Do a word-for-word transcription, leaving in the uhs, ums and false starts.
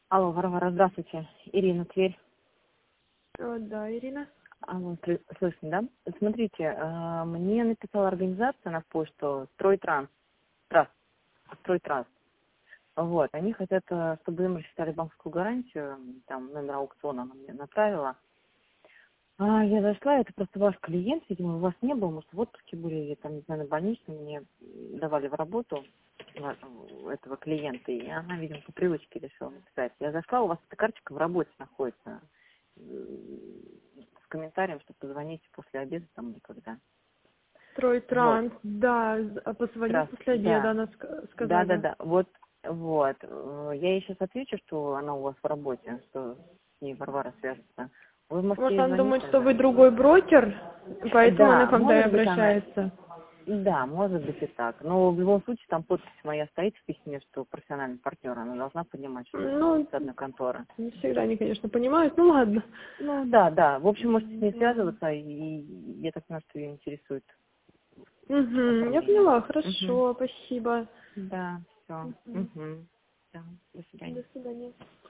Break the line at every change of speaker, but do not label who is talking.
Алло, Варвара, здравствуйте. Ирина, Тверь.
Э, Да, Ирина.
Алло, слы- слышно, да? Смотрите, э, мне написала организация на почту Стройтранс. Траст. Стройтранс. Вот, они хотят, э, чтобы им рассчитали банковскую гарантию, там номер аукциона она мне направила. А, я зашла, это просто ваш клиент, видимо, у вас не было, может, в отпуске были, или там, не знаю, на больничном, мне давали в работу ва- этого клиента, и она, видимо, по привычке решила написать. Я зашла, у вас эта карточка в работе находится, э, с комментарием, что позвоните после обеда там или когда. Вот,
Транс, да, з- а позвони
раз,
после обеда,
да,
она ска-
да, да,
сказала.
да, вот, вот. Э, Я ей сейчас отвечу, что она у вас в работе, что с ней Варвара свяжется. Вы можете
Может,
ей
она
звонить
думает, что
тогда.
вы другой брокер, поэтому она
Да,
к вам так
может быть она,
обращается.
да, может быть и так. Но в любом случае там подпись моя стоит в письме, что профессиональный партнер, она должна понимать, что
Ну,
с одной конторы.
не всегда они, конечно, понимают, ну ладно.
Ну да, да. В общем, можете с ней связываться, и я так понимаю, что ее интересует
Угу, я
оформление.
поняла,
Угу.
хорошо, спасибо.
Да, все.
Мгм.
Угу. Да, до свидания.
До свидания.